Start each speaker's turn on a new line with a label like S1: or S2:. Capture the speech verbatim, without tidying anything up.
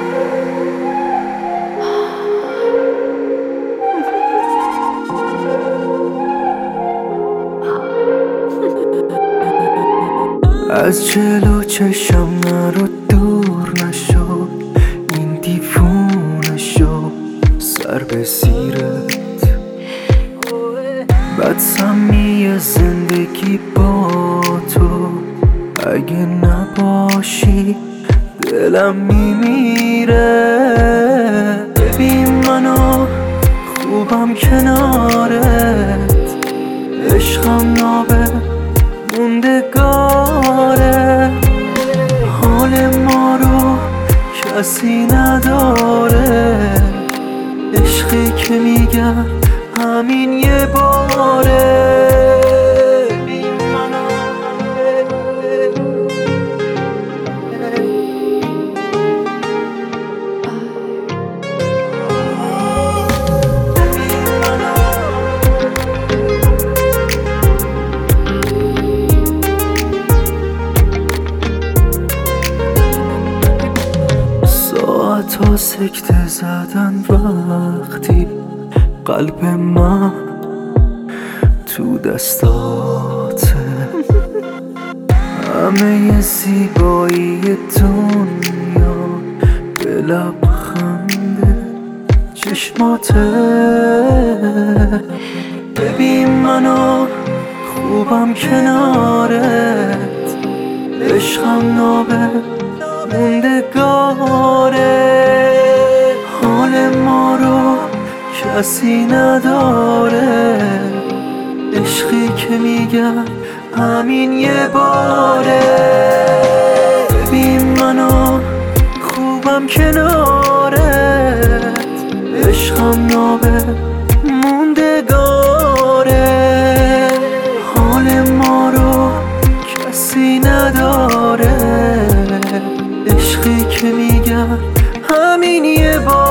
S1: از جلو چشم نرو، دور نشو، این دیوونه شو، سر به زیرت. بد سمی زندگی با تو، اگه نباشی دلم میمیره. ببین منو خوبم کنارت، عشقم نابه موندگاره. حال ما رو کسی نداره، عشقی که میگم همین یه باره. تا سکته زدن وقتی قلب من تو دستاته. همه زیبایی دنیا به لبخنده چشماته. ببین منو خوبم کنارت، عشقم نابه موندگاره. حال ما رو کسی نداره، عشقی که میگم همین یه باره. ببین منو خوبم کنارت، عشقم نابه موندگاره. حال ما رو کسی نداره، عشقی که میگم همین یه بار.